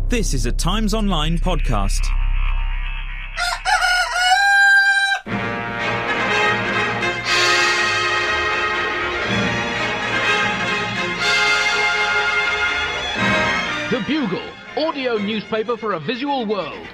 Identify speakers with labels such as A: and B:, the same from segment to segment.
A: This is a Times Online podcast.
B: The Bugle, audio newspaper for a visual world.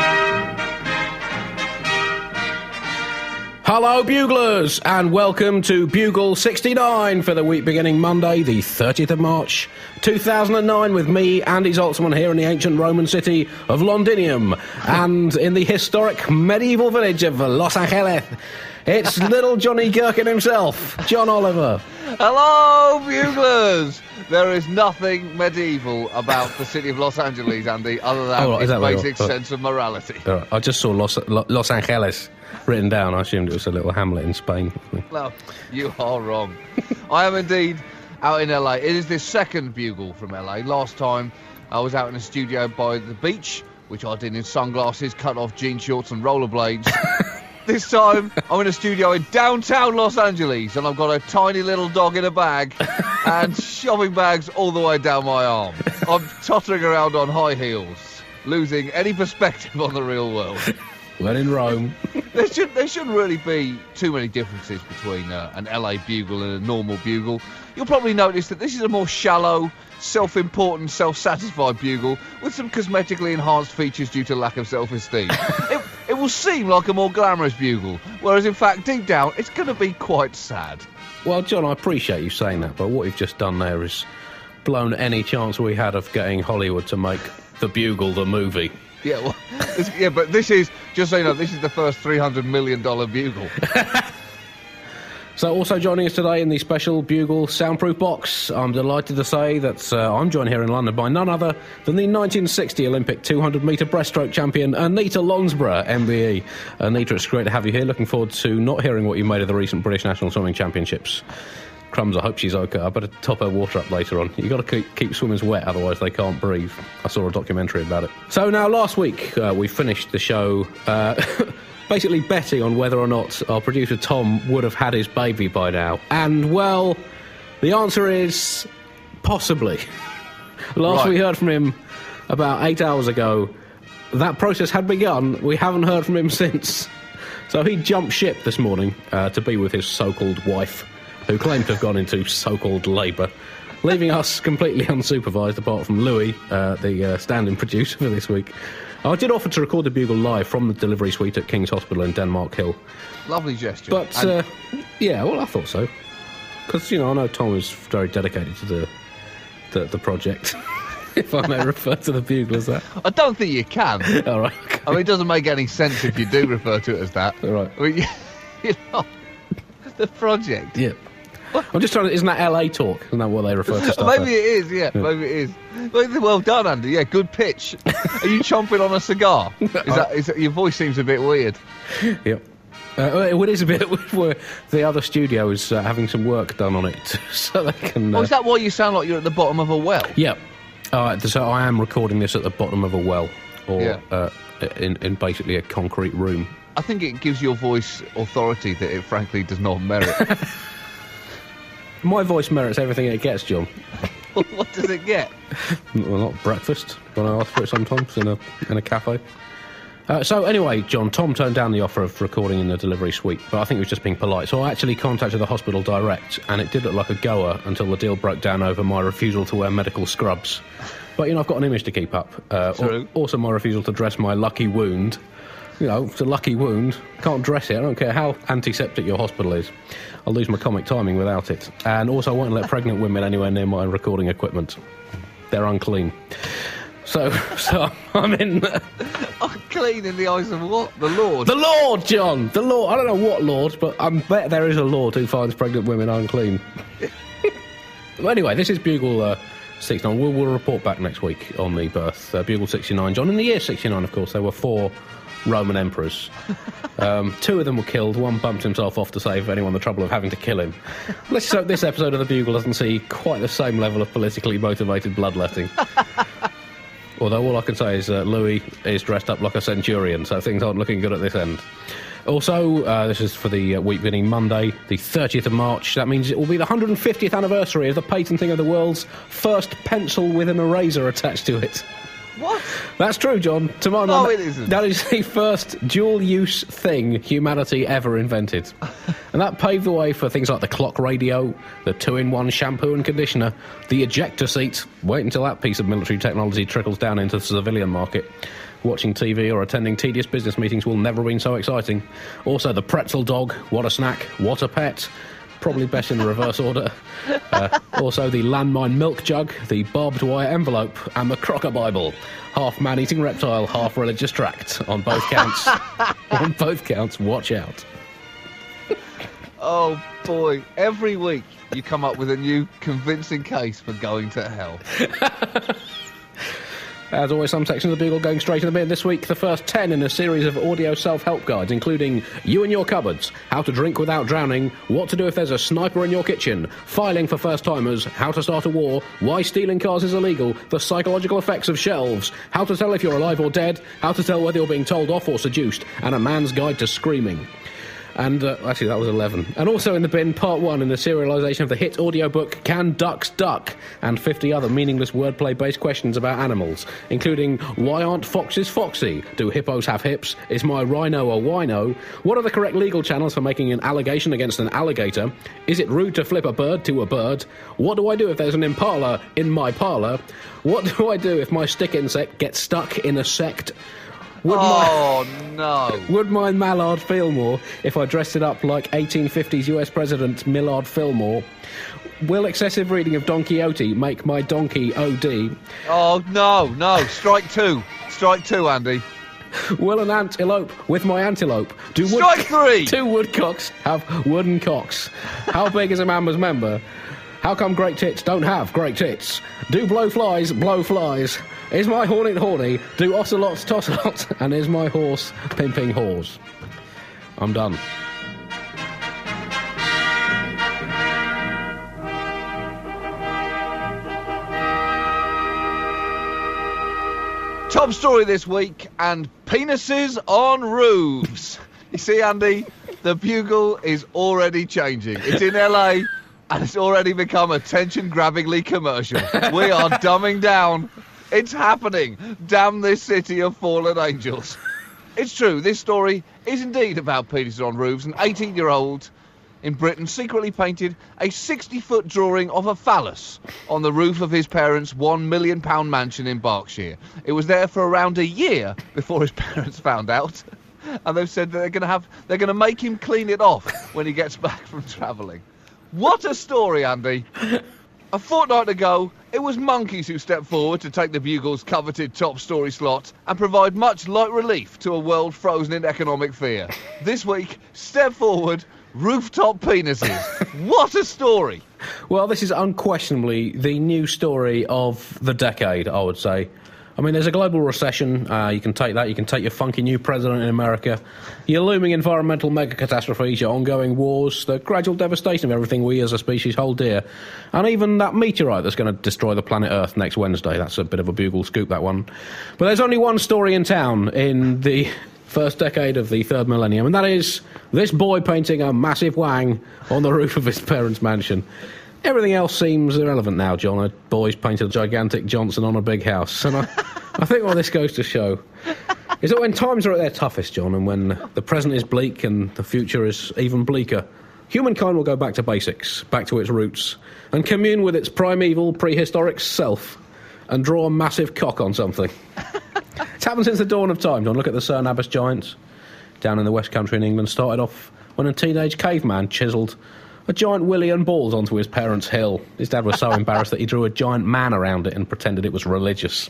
C: Hello, Buglers, and welcome to Bugle 69 for the week beginning Monday, the 30th of March, 2009, with me, Andy Zaltzman, here in the ancient Roman city of Londinium, and in the historic medieval village of Los Angeles. It's little Johnny Gherkin himself, John Oliver.
D: Hello, Buglers! There is nothing medieval about the city of Los Angeles, Andy, other than its basic sense of morality.
C: Right. I just saw Los Angeles written down. I assumed it was a little hamlet in Spain.
D: No, you are wrong. I am indeed out in LA. It is the second Bugle from LA. Last time I was out in a studio by the beach, which I did in sunglasses, cut-off jean shorts and rollerblades. This time, I'm in a studio in downtown Los Angeles, and I've got a tiny little dog in a bag and shopping bags all the way down my arm. I'm tottering around on high heels, losing any perspective on the real world.
C: When in Rome.
D: There shouldn't really be too many differences between an LA Bugle and a normal Bugle. You'll probably notice that this is a more shallow, self-important, self-satisfied Bugle with some cosmetically enhanced features due to lack of self-esteem. It will seem like a more glamorous Bugle, whereas in fact, deep down, it's going to be quite sad.
C: Well, John, I appreciate you saying that, but what you've just done there is blown any chance we had of getting Hollywood to make The Bugle the movie.
D: Yeah, well, but this is, just so you know, this is the first $300 million Bugle.
C: So also joining us today in the special Bugle soundproof box, I'm delighted to say that I'm joined here in London by none other than the 1960 Olympic 200-metre breaststroke champion, Anita Lonsborough, MBE. Anita, it's great to have you here. Looking forward to not hearing what you made of the recent British National Swimming Championships. Crumbs, I hope she's okay. I better top her water up later on. You've got to keep swimmers wet, otherwise they can't breathe. I saw a documentary about it. So now, last week, we finished the show basically betting on whether or not our producer Tom would have had his baby by now. And, well, the answer is possibly. Last we heard from him about 8 hours ago. That process had begun. We haven't heard from him since. So he jumped ship this morning to be with his so-called wife, who claimed to have gone into so-called labour, leaving us completely unsupervised, apart from Louis, the stand-in producer for this week. I did offer to record the Bugle live from the delivery suite at King's Hospital in Denmark Hill.
D: Lovely gesture.
C: But, yeah, well, I thought so. Because, you know, I know Tom is very dedicated to the project, if I may refer to the Bugle as that.
D: I don't think you can.
C: All right. Okay.
D: I mean, it doesn't make any sense if you do refer to it as that.
C: All right.
D: I mean, you know, the project.
C: Yeah. I'm just trying to... Isn't that LA talk? Isn't that what they refer to stuff
D: Maybe it is, yeah. Maybe it is. Well done, Andy. Yeah, good pitch. Are you chomping on a cigar? Your voice seems a bit weird.
C: Yep. It is a bit where the other studio is having some work done on it, so they can...
D: Oh, is that why you sound like you're at the bottom of a well?
C: Yeah. So I am recording this at the bottom of a well, or in basically a concrete room.
D: I think it gives your voice authority that it frankly does not merit.
C: My voice merits everything it gets, John.
D: What does it get?
C: Well, not breakfast, when I ask for it sometimes in a cafe. So anyway, John, Tom turned down the offer of recording in the delivery suite, but I think he was just being polite. So I actually contacted the hospital direct, and it did look like a goer until the deal broke down over my refusal to wear medical scrubs. But, you know, I've got an image to keep up.
D: True.
C: Also my refusal to dress my lucky wound. You know, it's a lucky wound. Can't dress it. I don't care how antiseptic your hospital is. I'll lose my comic timing without it. And also I won't let pregnant women anywhere near my recording equipment. They're unclean. So I'm in...
D: Unclean in the eyes of what? The Lord?
C: The Lord, John! The Lord! I don't know what Lord, but I bet there is a Lord who finds pregnant women unclean. Well, anyway, this is Bugle 69. We'll report back next week on the birth. Bugle 69, John. In the year 69, of course, there were 4 Roman emperors. 2 of them were killed. 1 bumped himself off to save anyone the trouble of having to kill him. Let's hope this episode of the Bugle doesn't see quite the same level of politically motivated bloodletting. Although all I can say is Louis is dressed up like a centurion, so things aren't looking good at this end. Also, this is for the week beginning Monday, the 30th of March. That means it will be the 150th anniversary of the patenting of the world's first pencil with an eraser attached to it.
D: What?
C: That's true, John. To my
D: No,
C: mind,
D: it isn't.
C: that is the first dual-use thing humanity ever invented. And that paved the way for things like the clock radio, the 2-in-1 shampoo and conditioner, the ejector seat. Wait until that piece of military technology trickles down into the civilian market. Watching TV or attending tedious business meetings will never have been so exciting. Also, the pretzel dog, what a snack, what a pet. Probably best in the reverse order. Also, the landmine milk jug, the barbed wire envelope, and the Crocker Bible. Half man-eating reptile, half religious tract. On both counts. On both counts, watch out.
D: Oh, boy. Every week you come up with a new convincing case for going to hell.
C: As always, some sections of the Bugle going straight in the bin. This week, the first 10 in a series of audio self-help guides, including You and Your Cupboards, How to Drink Without Drowning, What to Do if There's a Sniper in Your Kitchen, Filing for First-Timers, How to Start a War, Why Stealing Cars is Illegal, The Psychological Effects of Shelves, How to Tell if You're Alive or Dead, How to Tell Whether You're Being Told Off or Seduced, and A Man's Guide to Screaming. And, actually, that was 11. And also in the bin, part 1 in the serialisation of the hit audiobook Can Ducks Duck? And 50 other meaningless wordplay-based questions about animals, including Why aren't foxes foxy? Do hippos have hips? Is my rhino a wino? What are the correct legal channels for making an allegation against an alligator? Is it rude to flip a bird to a bird? What do I do if there's an impala in my parlour? What do I do if my stick insect gets stuck in a sect?
D: No.
C: Would my mallard feel more if I dressed it up like 1850s US President Millard Fillmore? Will excessive reading of Don Quixote make my donkey OD?
D: Oh, no. Strike two. Strike two, Andy.
C: Will an ant elope with my antelope?
D: Strike three!
C: Do woodcocks have wooden cocks? How big is a mamba's member? How come great tits don't have great tits? Do blowflies blow flies? Is my hornet horny? Do ocelots toss a lot? And is my horse pimping whores? I'm done.
D: Top story this week, and penises on roofs. You see, Andy, the Bugle is already changing. It's in LA, and it's already become attention-grabbingly commercial. We are dumbing down. It's happening. Damn this city of fallen angels. It's true, this story is indeed about penises on roofs. An 18-year-old in Britain secretly painted a 60-foot drawing of a phallus on the roof of his parents' £1 million mansion in Berkshire. It was there for around a year before his parents found out, and they've said that they're going to make him clean it off when he gets back from travelling. What a story, Andy. A fortnight ago, it was monkeys who stepped forward to take the Bugle's coveted top story slot and provide much light relief to a world frozen in economic fear. This week, step forward, rooftop penises. What a story!
C: Well, this is unquestionably the new story of the decade, I would say. I mean, there's a global recession. You can take that. You can take your funky new president in America, your looming environmental mega-catastrophes, your ongoing wars, the gradual devastation of everything we as a species hold dear, and even that meteorite that's going to destroy the planet Earth next Wednesday. That's a bit of a Bugle scoop, that one. But there's only one story in town in the first decade of the third millennium, and that is this boy painting a massive wang on the roof of his parents' mansion. Everything else seems irrelevant now, John. A boy's painted a gigantic Johnson on a big house. And I think what this goes to show is that when times are at their toughest, John, and when the present is bleak and the future is even bleaker, humankind will go back to basics, back to its roots, and commune with its primeval, prehistoric self and draw a massive cock on something. It's happened since the dawn of time, John. Look at the Cerne Abbas giants down in the West Country in England. Started off when a teenage caveman chiselled a giant willy and balls onto his parents' hill. His dad was so embarrassed that he drew a giant man around it and pretended it was religious.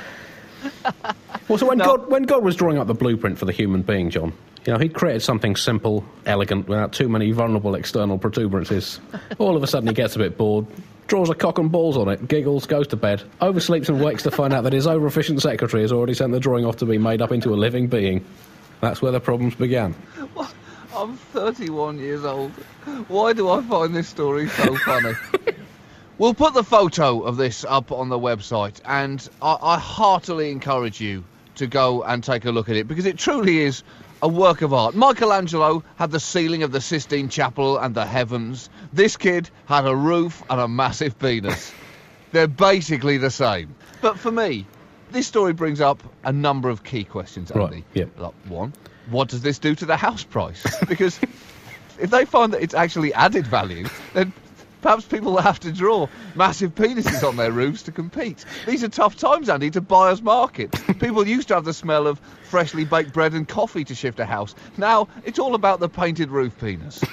C: Also, when God was drawing up the blueprint for the human being, John, you know, he'd created something simple, elegant, without too many vulnerable external protuberances. All of a sudden he gets a bit bored, draws a cock and balls on it, giggles, goes to bed, oversleeps and wakes to find out that his over-efficient secretary has already sent the drawing off to be made up into a living being. That's where the problems began.
D: What? I'm 31 years old. Why do I find this story so funny? We'll put the photo of this up on the website, and I heartily encourage you to go and take a look at it, because it truly is a work of art. Michelangelo had the ceiling of the Sistine Chapel and the heavens. This kid had a roof and a massive penis. They're basically the same. But for me, This story brings up a number of key questions, Andy.
C: Right, yeah.
D: Like, one, what does this do to the house price? Because if they find that it's actually added value, then perhaps people will have to draw massive penises on their roofs to compete. These are tough times, Andy, to buyer's market. People used to have the smell of freshly baked bread and coffee to shift a house. Now, it's all about the painted roof penis.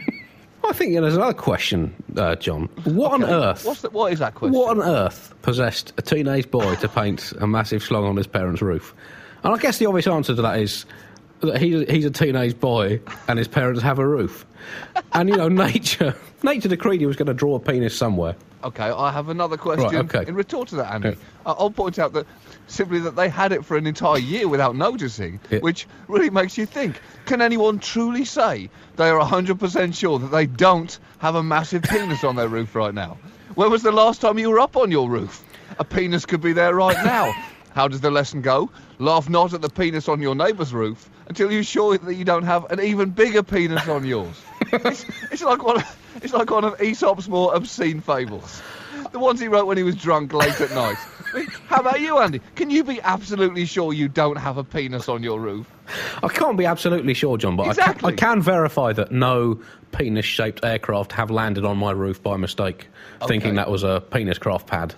C: I think there's another question, John. What on earth?
D: What is that question?
C: What on earth possessed a teenage boy to paint a massive slug on his parents' roof? And I guess the obvious answer to that is that he's a teenage boy and his parents have a roof. And, nature decreed he was going to draw a penis somewhere.
D: OK, I have another question in retort to that, Andy.
C: Yeah.
D: I'll point out that simply that they had it for an entire year without noticing, which really makes you think. Can anyone truly say they are 100% sure that they don't have a massive penis on their roof right now? When was the last time you were up on your roof? A penis could be there right now. How does the lesson go? Laugh not at the penis on your neighbour's roof until you're sure that you don't have an even bigger penis on yours. It's like one of Aesop's more obscene fables. The ones he wrote when he was drunk late at night. How about you, Andy? Can you be absolutely sure you don't have a penis on your roof?
C: I can't be absolutely sure, John, but
D: exactly.
C: I can verify that no penis-shaped aircraft have landed on my roof by mistake, thinking that was a penis craft pad.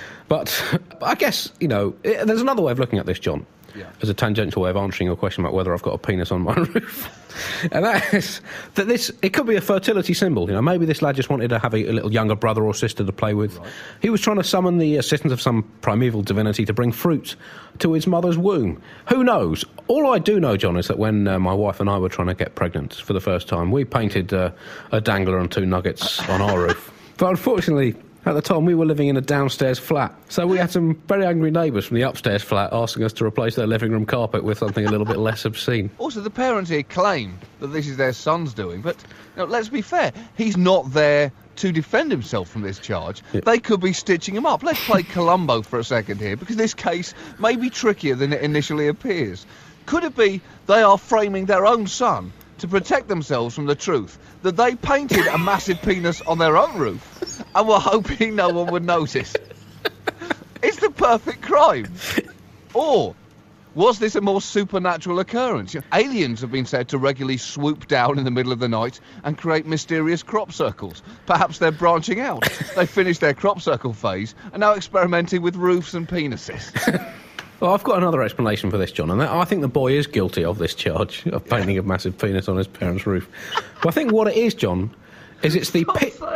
C: But I guess, there's another way of looking at this, John. Yeah. As a tangential way of answering your question about whether I've got a penis on my roof. And that is that it could be a fertility symbol. Maybe this lad just wanted to have a little younger brother or sister to play with. Right. He was trying to summon the assistance of some primeval divinity to bring fruit to his mother's womb. Who knows? All I do know, John, is that when my wife and I were trying to get pregnant for the first time, we painted a dangler and two nuggets on our roof. But unfortunately, at the time, we were living in a downstairs flat, so we had some very angry neighbours from the upstairs flat asking us to replace their living room carpet with something a little bit less obscene.
D: Also, the parents here claim that this is their son's doing, but let's be fair, he's not there to defend himself from this charge. Yeah. They could be stitching him up. Let's play Columbo for a second here, because this case may be trickier than it initially appears. Could it be they are framing their own son to protect themselves from the truth that they painted a massive penis on their own roof and were hoping no one would notice? It's the perfect crime. Or was this a more supernatural occurrence? Aliens have been said to regularly swoop down in the middle of the night and create mysterious crop circles. Perhaps they're branching out. They finished their crop circle phase and now experimenting with roofs and penises.
C: Well, I've got another explanation for this, John, and I think the boy is guilty of this charge of painting a massive penis on his parents' roof. But I think what it is, John, is it's the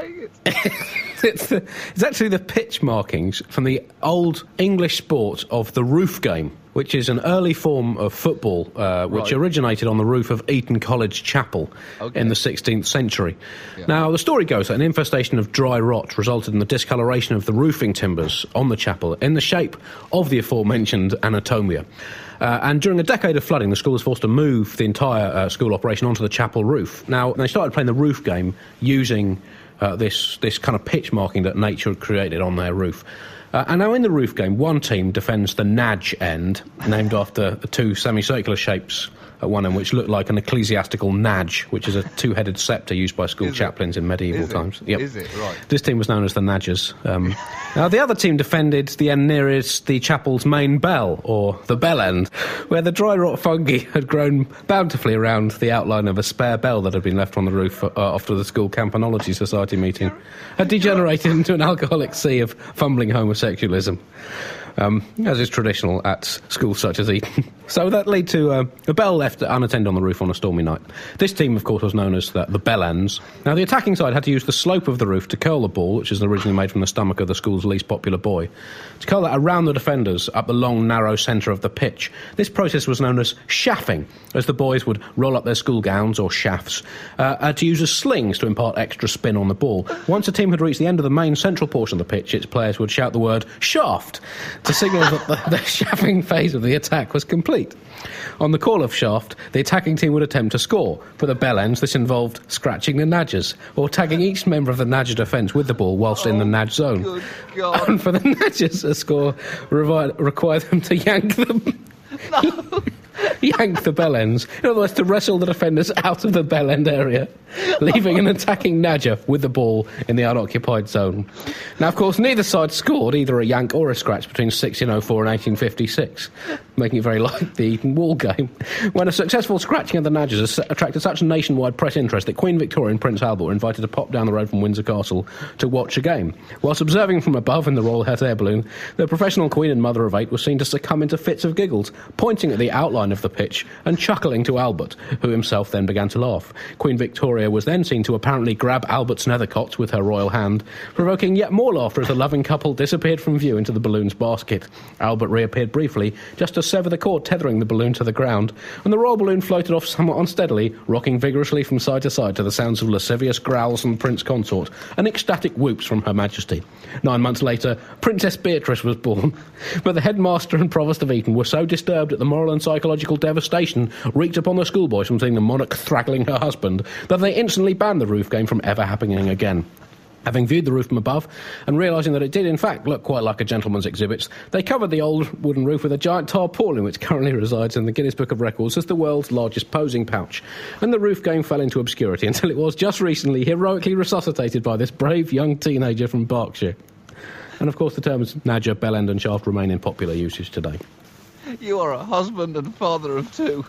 C: it's actually the pitch markings from the old English sport of the roof game, which is an early form of football which originated on the roof of Eton College Chapel in the 16th century. Yeah. Now, the story goes that an infestation of dry rot resulted in the discoloration of the roofing timbers on the chapel in the shape of the aforementioned anatomia. And during a decade of flooding, the school was forced to move the entire school operation onto the chapel roof. Now, they started playing the roof game using this kind of pitch marking that nature had created on their roof. And now in the roof game, one team defends the Nadge end, named after the two semicircular shapes at one end, which looked like an ecclesiastical Nadge, which is a two-headed sceptre used by school chaplains in medieval times.
D: Yep. Is it? Right.
C: This team was known as the Nadgers. Now, the other team defended the end nearest the chapel's main bell, or the bell end, where the dry rot fungi had grown bountifully around the outline of a spare bell that had been left on the roof after the school Campanology Society meeting had degenerated into an alcoholic sea of fumbling homosexualism. As is traditional at schools such as Eton. So that led to a bell left unattended on the roof on a stormy night. This team, of course, was known as the Bellends. Now, the attacking side had to use the slope of the roof to curl the ball, which is originally made from the stomach of the school's least popular boy, to curl that around the defenders up the long, narrow centre of the pitch. This process was known as shaffing, as the boys would roll up their school gowns, or shafts, to use as slings to impart extra spin on the ball. Once a team had reached the end of the main central portion of the pitch, its players would shout the word shaft to signal that the shaffing phase of the attack was complete. On the call of shaft, the attacking team would attempt to score. For the Bellends, this involved scratching the Nadgers, or tagging each member of the Nadger defence with the ball whilst in the Nadge zone.
D: Good God.
C: And for the Nadgers, a score required them to yank them.
D: No.
C: yank the bell ends. In other words, to wrestle the defenders out of the bell end area, leaving an attacking Nadja with the ball in the unoccupied zone. Now, of course, neither side scored either a yank or a scratch between 1604 and 1856, making it very like the Eton Wall game, when a successful scratching of the Nadjas has attracted such nationwide press interest that Queen Victoria and Prince Albert were invited to pop down the road from Windsor Castle to watch a game. Whilst observing from above in the Royal Hot Air Balloon, the professional Queen and mother of 8 was seen to succumb into fits of giggles, pointing at the outline of the pitch and chuckling to Albert, who himself then began to laugh. Queen Victoria was then seen to apparently grab Albert's nethercots with her royal hand, provoking yet more laughter as the loving couple disappeared from view into the balloon's basket. Albert reappeared briefly, just to sever the cord tethering the balloon to the ground, and the royal balloon floated off somewhat unsteadily, rocking vigorously from side to side to the sounds of lascivious growls from the Prince Consort and ecstatic whoops from Her Majesty. 9 months later, Princess Beatrice was born, but the headmaster and provost of Eton were so disturbed at the moral and psychological devastation wreaked upon the schoolboys from seeing the monarch thraggling her husband that they instantly banned the roof game from ever happening again. Having viewed the roof from above, and realising that it did in fact look quite like a gentleman's exhibit, they covered the old wooden roof with a giant tarpaulin which currently resides in the Guinness Book of Records as the world's largest posing pouch. And the roof game fell into obscurity until it was just recently heroically resuscitated by this brave young teenager from Berkshire. And of course the terms Nadja, bellend and shaft remain in popular usage today.
D: You are a husband and father of 2.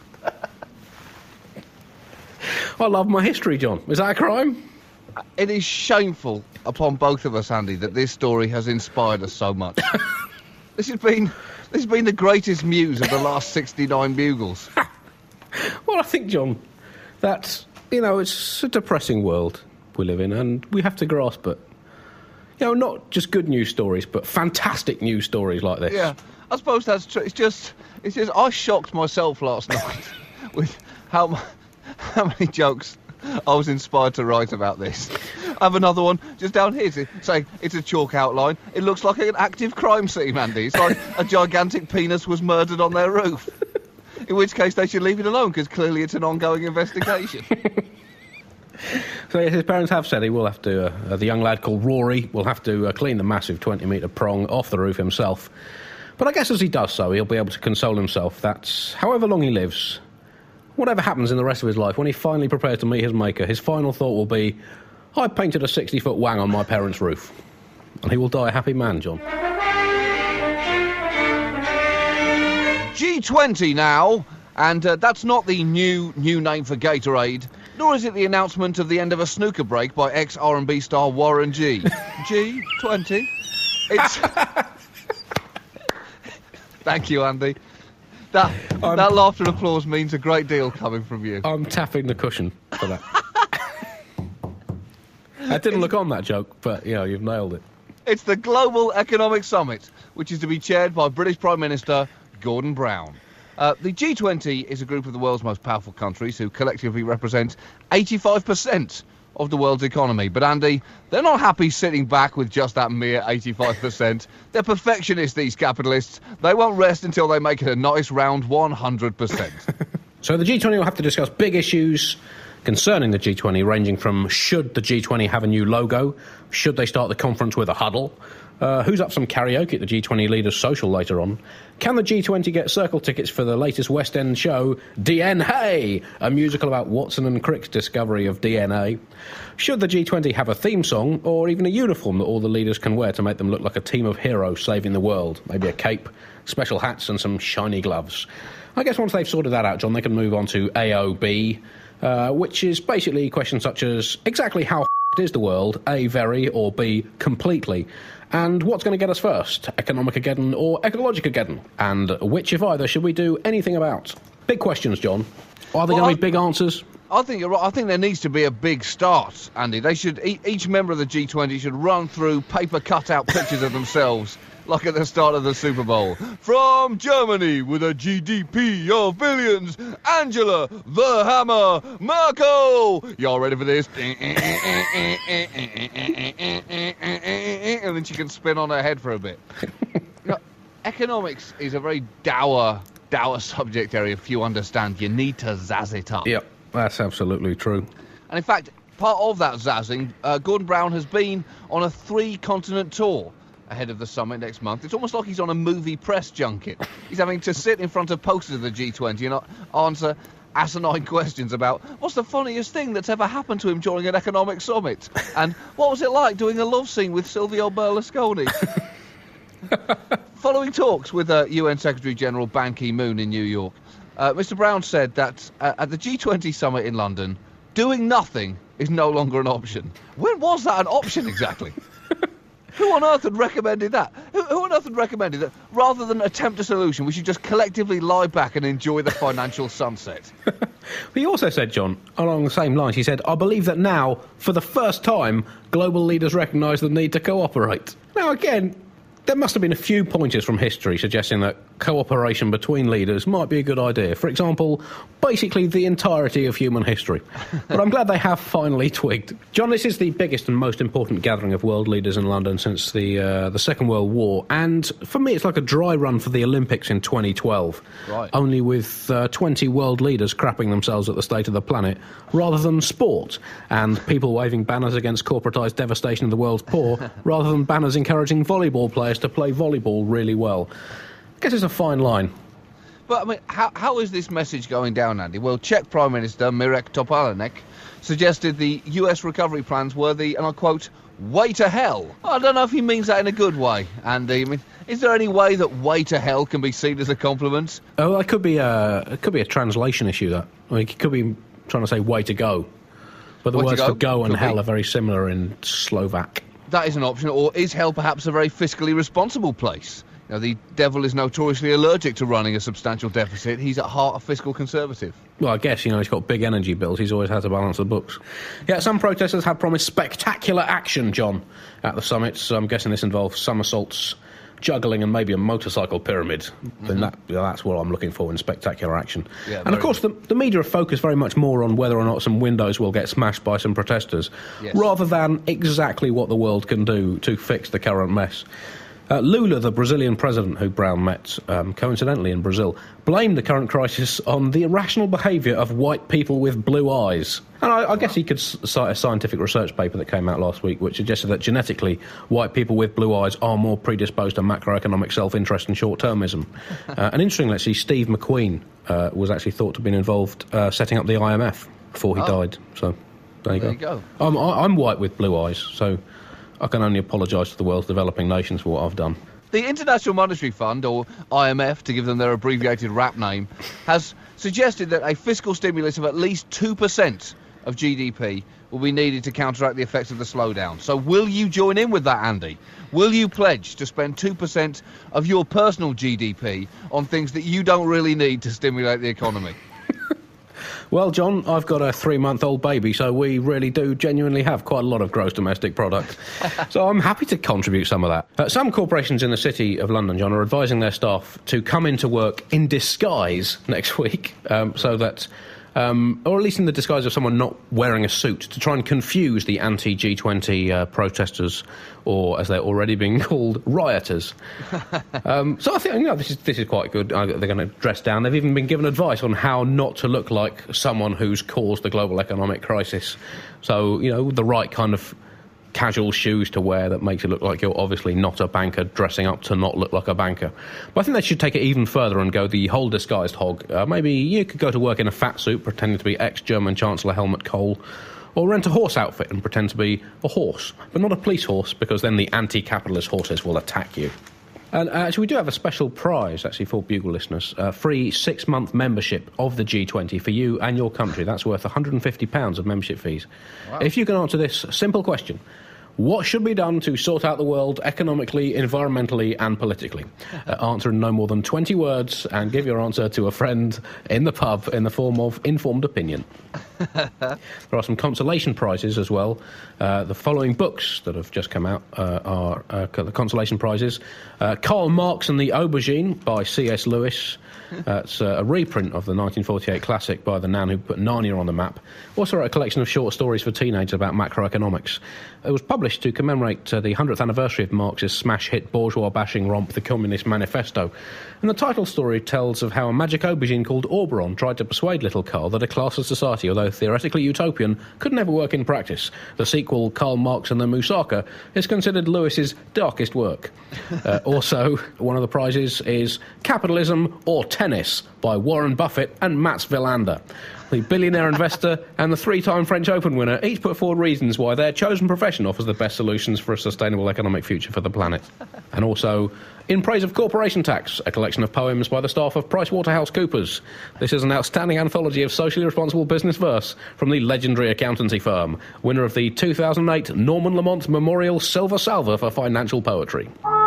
C: I love my history, John. Is that a crime?
D: It is shameful upon both of us, Andy, that this story has inspired us so much. This has been the greatest muse of the last 69 bugles.
C: Well, I think, John, that, it's a depressing world we live in, and we have to grasp it. Not just good news stories, but fantastic news stories like this.
D: Yeah, I suppose that's true. It's just I shocked myself last night with how many jokes I was inspired to write about this. I have another one just down here saying it's a chalk outline. It looks like an active crime scene, Andy. It's like a gigantic penis was murdered on their roof. In which case they should leave it alone, because clearly it's an ongoing investigation.
C: So yes, his parents have said he will have to, the young lad called Rory will have to clean the massive 20-metre prong off the roof himself. But I guess as he does so, he'll be able to console himself that however long he lives, whatever happens in the rest of his life, when he finally prepares to meet his maker, his final thought will be, I painted a 60-foot wang on my parents' roof. And he will die a happy man, John.
D: G20 now, and that's not the new name for Gatorade, nor is it the announcement of the end of a snooker break by ex-R&B star Warren G. G20. It's... Thank you, Andy. That laughter and applause means a great deal coming from you.
C: I'm tapping the cushion for that. I didn't look on that joke, but, you've nailed it.
D: It's the Global Economic Summit, which is to be chaired by British Prime Minister Gordon Brown. The G20 is a group of the world's most powerful countries who collectively represent 85% of the world's economy. But, Andy, they're not happy sitting back with just that mere 85%. They're perfectionists, these capitalists. They won't rest until they make it a nice round 100%.
C: So the G20 will have to discuss big issues concerning the G20, ranging from should the G20 have a new logo, should they start the conference with a huddle, who's up some karaoke at the G20 leaders' social later on, can the G20 get circle tickets for the latest West End show, DNA, a musical about Watson and Crick's discovery of DNA, should the G20 have a theme song or even a uniform that all the leaders can wear to make them look like a team of heroes saving the world, maybe a cape, special hats and some shiny gloves. I guess once they've sorted that out, John, they can move on to AOB, which is basically questions such as exactly how is the world, A, very, or B, completely, and what's going to get us first, Economic-ageddon or Ecologic-ageddon, and which, if either, should we do anything about? Big questions, John. Are there going to be big answers?
D: I think you're right. I think there needs to be a big start, Andy. They should each member of the G20 should run through paper cutout pictures of themselves like at the start of the Super Bowl. From Germany with a GDP of billions, Angela the Hammer Merkel. Y'all ready for this? And then she can spin on her head for a bit. Economics is a very dour subject area. If you understand, you need to zazz it up.
C: Yep, that's absolutely true.
D: And in fact, part of that zazzing, Gordon Brown has been on a 3-continent tour. ahead of the summit next month. It's almost like he's on a movie press junket. He's having to sit in front of posters of the G20 and answer asinine questions about what's the funniest thing that's ever happened to him during an economic summit, and what was it like doing a love scene with Silvio Berlusconi. Following talks with UN Secretary-General Ban Ki-moon in New York, Mr. Brown said that at the G20 summit in London, doing nothing is no longer an option. When was that an option exactly? Who on earth had recommended that? Who on earth had recommended that rather than attempt a solution, we should just collectively lie back and enjoy the financial sunset?
C: He also said, John, along the same lines, he said, I believe that now, for the first time, global leaders recognise the need to cooperate. Now, again, there must have been a few pointers from history suggesting that cooperation between leaders might be a good idea. For example, basically the entirety of human history. But I'm glad they have finally twigged. John, this is the biggest and most important gathering of world leaders in London since the Second World War. And for me, it's like a dry run for the Olympics in 2012.
D: Right.
C: Only with 20 world leaders crapping themselves at the state of the planet, rather than sport, and people waving banners against corporatised devastation of the world's poor, rather than banners encouraging volleyball players to play volleyball really well. I guess it's a fine line.
D: But, I mean, how is this message going down, Andy? Well, Czech Prime Minister Mirek Topolánek suggested the US recovery plans were the, and I quote, way to hell. I don't know if he means that in a good way, Andy. I mean, is there any way that way to hell can be seen as a compliment?
C: Oh, it could be a translation issue, that. I mean, it could be trying to say way to go. But the words for go and hell are very similar in Slovak.
D: That is an option. Or is hell perhaps a very fiscally responsible place? You know, the devil is notoriously allergic to running a substantial deficit. He's at heart a fiscal conservative.
C: Well, I guess, he's got big energy bills. He's always had to balance the books. Yeah, some protesters have promised spectacular action, John, at the summit. So I'm guessing this involves somersaults, juggling and maybe a motorcycle pyramid. Then that's what I'm looking for in spectacular action.
D: Yeah,
C: and of course the media are focused very much more on whether or not some windows will get smashed by some protesters,
D: yes, rather
C: than exactly what the world can do to fix the current mess. Lula, the Brazilian president who Brown met, coincidentally in Brazil, blamed the current crisis on the irrational behaviour of white people with blue eyes. And I guess he could cite a scientific research paper that came out last week which suggested that genetically white people with blue eyes are more predisposed to macroeconomic self-interest and short-termism. And interestingly, actually, Steve McQueen was actually thought to have been involved setting up the IMF before he died. So there you go. I'm white with blue eyes, so I can only apologise to the world's developing nations for what I've done.
D: The International Monetary Fund, or IMF, to give them their abbreviated rap name, has suggested that a fiscal stimulus of at least 2% of GDP will be needed to counteract the effects of the slowdown. So will you join in with that, Andy? Will you pledge to spend 2% of your personal GDP on things that you don't really need to stimulate the economy?
C: Well, John, I've got a 3-month-old baby, so we really do genuinely have quite a lot of gross domestic product. So I'm happy to contribute some of that. Some corporations in the City of London, John, are advising their staff to come into work in disguise next week, so that... or at least in the disguise of someone not wearing a suit, to try and confuse the anti-G20 protesters, or as they're already being called, rioters. So I think this is quite good. They're going to dress down. They've even been given advice on how not to look like someone who's caused the global economic crisis. So, the right kind of casual shoes to wear that makes it look like you're obviously not a banker dressing up to not look like a banker. But I think they should take it even further and go the whole disguised hog. Maybe you could go to work in a fat suit pretending to be ex-German Chancellor Helmut Kohl, or rent a horse outfit and pretend to be a horse, but not a police horse, because then the anti-capitalist horses will attack you. And actually, we do have a special prize, actually, for Bugle listeners. Free 6-month membership of the G20 for you and your country. That's worth £150 of membership fees. Wow. If you can answer this simple question: what should be done to sort out the world economically, environmentally and politically? Answer in no more than 20 words and give your answer to a friend in the pub in the form of informed opinion. There are some consolation prizes as well. The following books that have just come out are the consolation prizes. Karl Marx and the Aubergine by C.S. Lewis. It's a reprint of the 1948 classic by the man who put Narnia on the map. Also a collection of short stories for teenagers about macroeconomics. It was published published to commemorate the 100th anniversary of Marx's smash hit bourgeois bashing romp, The Communist Manifesto. And the title story tells of how a magic aubergine called Auberon tried to persuade little Karl that a classless society, although theoretically utopian, could never work in practice. The sequel, Karl Marx and the Moussaka, is considered Lewis's darkest work. Also, one of the prizes is Capitalism or Tennis by Warren Buffett and Mats Wilander. The billionaire investor and the 3-time French Open winner each put forward reasons why their chosen profession offers the best solutions for a sustainable economic future for the planet. And also, In Praise of Corporation Tax, a collection of poems by the staff of PricewaterhouseCoopers. This is an outstanding anthology of socially responsible business verse from the legendary accountancy firm, winner of the 2008 Norman Lamont Memorial Silver Salver for Financial Poetry.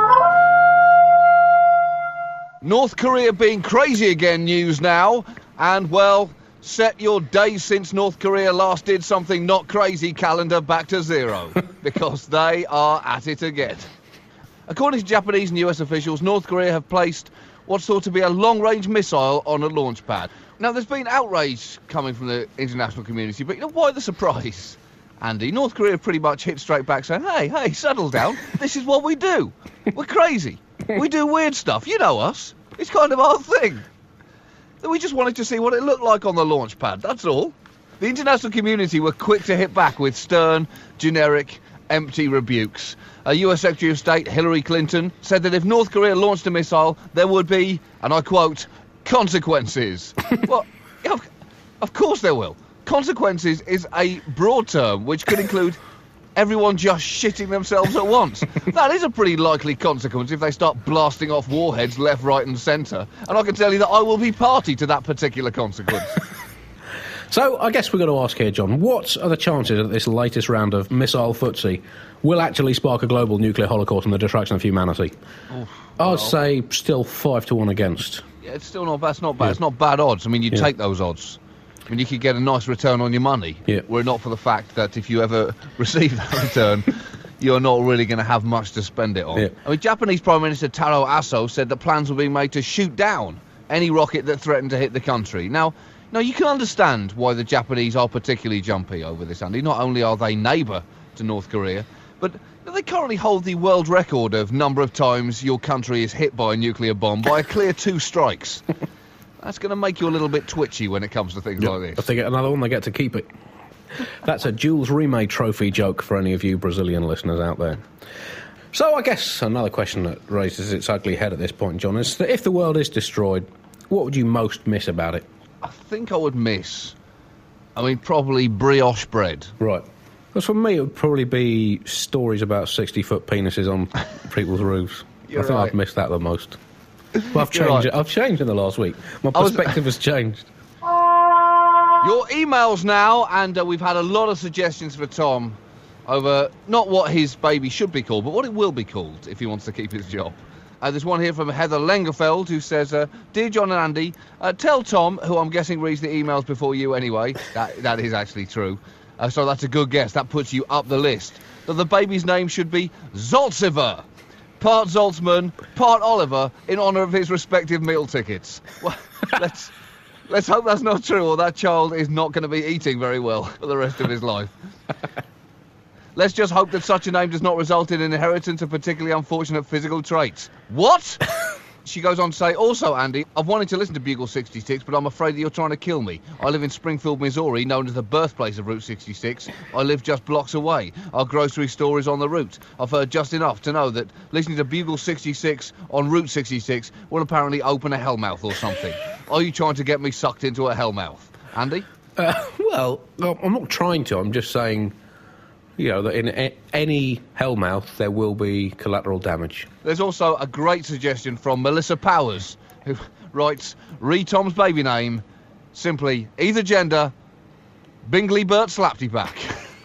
D: North Korea being crazy again news now, and well, set your days since North Korea last did something not crazy calendar back to zero, because they are at it again. According to Japanese and US officials, North Korea have placed what's thought to be a long-range missile on a launch pad. Now, there's been outrage coming from the international community, but you know, why the surprise? Andy, North Korea pretty much hit straight back saying, hey, settle down, this is what we do. We're crazy. We do weird stuff, you know us. It's kind of our thing. We just wanted to see what it looked like on the launch pad, that's all. The international community were quick to hit back with stern, generic, empty rebukes. US Secretary of State Hillary Clinton said that if North Korea launched a missile, there would be, and I quote, consequences. Well, of course there will. Consequences is a broad term which could include everyone just shitting themselves at once. That is a pretty likely consequence if they start blasting off warheads left, right and centre. And I can tell you that I will be party to that particular consequence.
C: So, I guess we're going to ask here, John, what are the chances that this latest round of missile footsie will actually spark a global nuclear holocaust and the destruction of humanity? I'd say still 5-1 against. Yeah,
D: it's still not bad. It's not bad. Yeah. It's not bad odds. I mean, you'd take those odds. I mean, you could get a nice return on your money, were it not for the fact that if you ever receive that return, you're not really going to have much to spend it on. Yeah. I mean, Japanese Prime Minister Taro Aso said that plans were being made to shoot down any rocket that threatened to hit the country. Now, you can understand why the Japanese are particularly jumpy over this, Andy. Not only are they neighbour to North Korea, but they currently hold the world record of number of times your country is hit by a nuclear bomb by a clear 2 strikes. That's going to make you a little bit twitchy when it comes to things like this.
C: If they get another one, they get to keep it. That's a Jules Rimet trophy joke for any of you Brazilian listeners out there. So I guess another question that raises its ugly head at this point, John, is that if the world is destroyed, what would you most miss about it?
D: I think I would miss, probably brioche bread.
C: Right. Because for me, it would probably be stories about 60-foot penises on people's roofs. I think I'd miss that the most. Well, I've changed. I've changed in the last week. My perspective has changed.
D: Your emails now, and we've had a lot of suggestions for Tom over not what his baby should be called, but what it will be called if he wants to keep his job. There's one here from Heather Lengerfeld who says, Dear John and Andy, tell Tom, who I'm guessing reads the emails before you anyway, that is actually true, so that's a good guess, that puts you up the list, that the baby's name should be Zoltziver. Part Zoltzman, part Oliver, in honour of his respective meal tickets. Well, let's hope that's not true, or that child is not going to be eating very well for the rest of his life. Let's just hope that such a name does not result in an inheritance of particularly unfortunate physical traits. What? She goes on to say, also, Andy, I've wanted to listen to Bugle 66, but I'm afraid that you're trying to kill me. I live in Springfield, Missouri, known as the birthplace of Route 66. I live just blocks away. Our grocery store is on the route. I've heard just enough to know that listening to Bugle 66 on Route 66 will apparently open a hellmouth or something. Are you trying to get me sucked into a hellmouth? Andy?
C: Well, I'm not trying to. I'm just saying, that in any hellmouth there will be collateral damage.
D: There's also a great suggestion from Melissa Powers, who writes, read Tom's baby name, simply either gender, Bingley Burt Slapty back.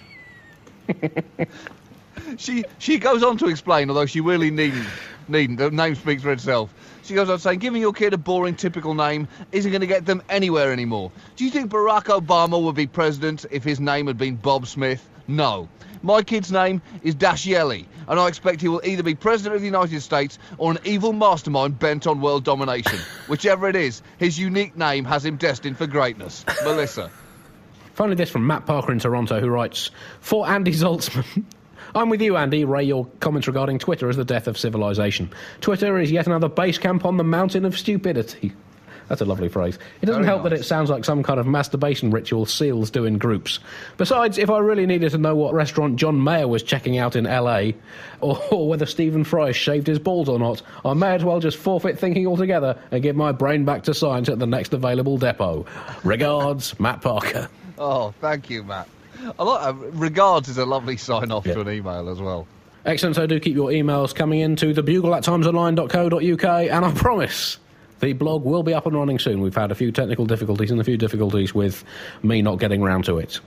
D: She goes on to explain, although she really needn't, the name speaks for itself. She goes on saying, giving your kid a boring typical name isn't going to get them anywhere anymore. Do you think Barack Obama would be president if his name had been Bob Smith? No. My kid's name is Dashieli, and I expect he will either be President of the United States or an evil mastermind bent on world domination. Whichever it is, his unique name has him destined for greatness. Melissa.
C: Finally, this from Matt Parker in Toronto, who writes, for Andy Zoltzman, I'm with you, Andy. Ray your comments regarding Twitter as the death of civilization. Twitter is yet another base camp on the mountain of stupidity. That's a lovely phrase. It doesn't help that it sounds like some kind of masturbation ritual SEALs do in groups. Besides, if I really needed to know what restaurant John Mayer was checking out in LA, or whether Stephen Fry shaved his balls or not, I may as well just forfeit thinking altogether and give my brain back to science at the next available depot. Regards, Matt Parker.
D: Oh, thank you, Matt. Regards is a lovely sign-off to an email as well.
C: Excellent, so do keep your emails coming in to thebugle@timesonline.co.uk, and I promise the blog will be up and running soon. We've had a few technical difficulties and a few difficulties with me not getting round to it.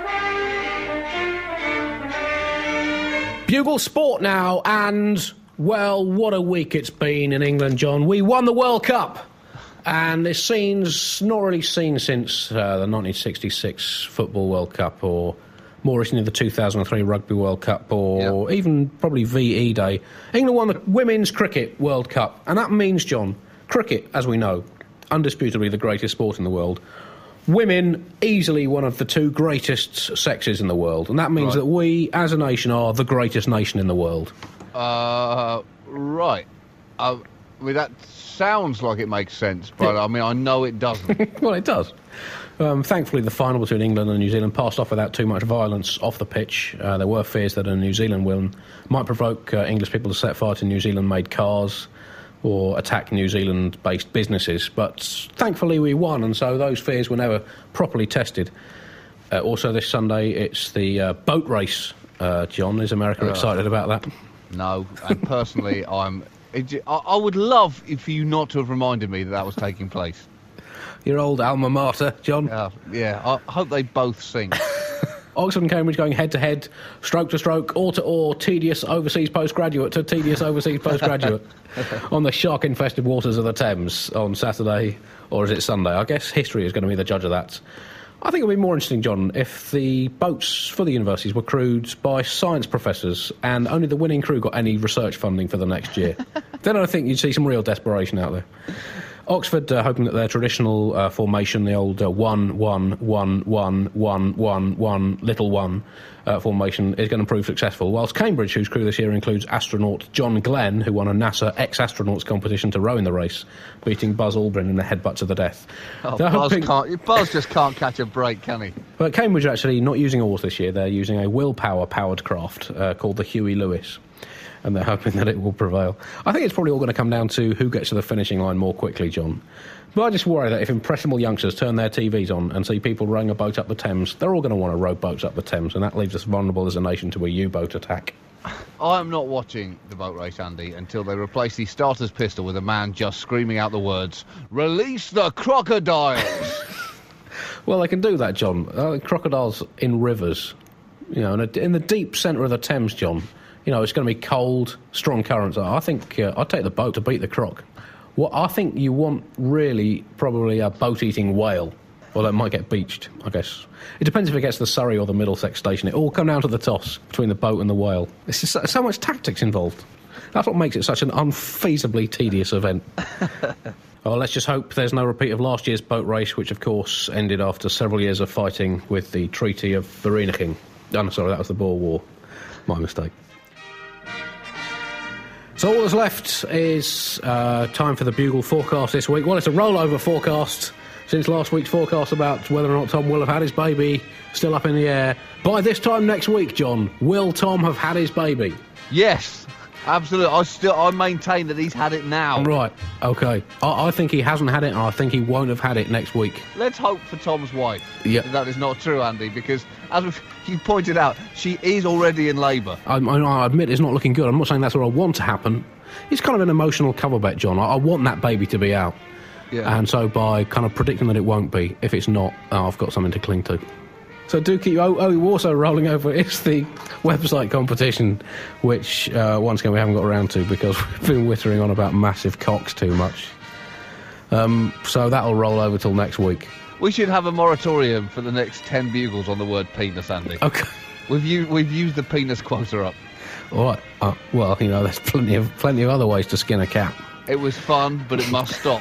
C: Bugle Sport now, and, well, what a week it's been in England, John. We won the World Cup, and it's not really seen since the 1966 Football World Cup, or more recently the 2003 Rugby World Cup, or even probably VE Day. England won the Women's Cricket World Cup, and that means, John, cricket, as we know, undisputably the greatest sport in the world. Women, easily one of the two greatest sexes in the world. And that means that we, as a nation, are the greatest nation in the world.
D: Right. I mean, that sounds like it makes sense, but I mean, I know it doesn't.
C: Well, it does. Thankfully, the final between England and New Zealand passed off without too much violence off the pitch. There were fears that a New Zealand win might provoke English people to set fire to New Zealand-made cars or attack New Zealand-based businesses. But thankfully we won, and so those fears were never properly tested. Also this Sunday, it's the boat race. John, is America excited about that?
D: No, and personally, I would love for you not to have reminded me that was taking place.
C: Your old alma mater, John.
D: Yeah, I hope they both sink.
C: Oxford and Cambridge going head-to-head, stroke-to-stroke, oar-to-oar, tedious overseas postgraduate to tedious overseas postgraduate on the shark-infested waters of the Thames on Saturday, or is it Sunday? I guess history is going to be the judge of that. I think it would be more interesting, John, if the boats for the universities were crewed by science professors and only the winning crew got any research funding for the next year. Then I think you'd see some real desperation out there. Oxford hoping that their traditional formation, the old 1-1-1-1-1-1 little one formation, is going to prove successful, whilst Cambridge, whose crew this year includes astronaut John Glenn, who won a NASA ex-astronauts competition to row in the race, beating Buzz Aldrin in the headbutt to the death.
D: Buzz just can't catch a break, can he?
C: But Cambridge are actually not using oars this year. They're using a willpower-powered craft called the Huey Lewis, and they're hoping that it will prevail. I think it's probably all going to come down to who gets to the finishing line more quickly, John. But I just worry that if impressionable youngsters turn their TVs on and see people rowing a boat up the Thames, they're all going to want to row boats up the Thames, and that leaves us vulnerable as a nation to a U-boat attack.
D: I'm not watching the boat race, Andy, until they replace the starter's pistol with a man just screaming out the words, "Release the crocodiles!"
C: Well, they can do that, John. Crocodiles in rivers, in the deep centre of the Thames, John. It's going to be cold, strong currents. I think I'd take the boat to beat the croc. What I think you want, really, probably a boat-eating whale. Well, that might get beached, I guess. It depends if it gets to the Surrey or the Middlesex station. It all come down to the toss between the boat and the whale. There's just so much tactics involved. That's what makes it such an unfeasibly tedious event. Well, let's just hope there's no repeat of last year's boat race, which, of course, ended after several years of fighting with the Treaty of Vereeniging. Oh, no, sorry, that was the Boer War. My mistake. So all that's left is time for the Bugle forecast this week. Well, it's a rollover forecast since last week's forecast about whether or not Tom will have had his baby still up in the air. By this time next week, John, will Tom have had his baby?
D: Yes, absolutely. I maintain that he's had it now.
C: Right, OK. I think he hasn't had it, and I think he won't have had it next week.
D: Let's hope for Tom's wife that is not true, Andy, because as you pointed out, she is already in labour.
C: I admit it's not looking good. I'm not saying that's what I want to happen. It's kind of an emotional cover bet, John. I want that baby to be out. Yeah. And so by kind of predicting that it won't be, if it's not, I've got something to cling to. So do keep... also rolling over is the website competition, which, once again, we haven't got around to because we've been whittering on about massive cocks too much. So that'll roll over till next week.
D: We should have a moratorium for the next 10 bugles on the word penis, Andy.
C: OK.
D: We've used the penis quota up.
C: All right. Well, there's plenty of other ways to skin a cat.
D: It was fun, but it must stop.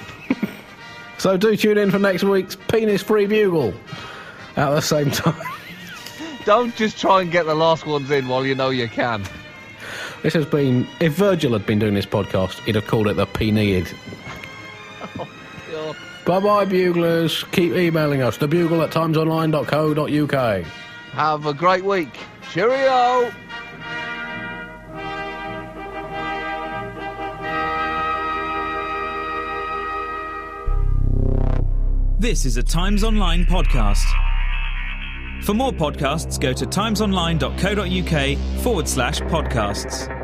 C: So do tune in for next week's penis-free bugle at the same time.
D: Don't just try and get the last ones in while you know you can.
C: This has been... If Virgil had been doing this podcast, he'd have called it the Peneid.
D: Oh, God.
C: Bye-bye, buglers. Keep emailing us, thebugle@timesonline.co.uk.
D: Have a great week. Cheerio!
A: This is a Times Online podcast. For more podcasts, go to timesonline.co.uk/podcasts.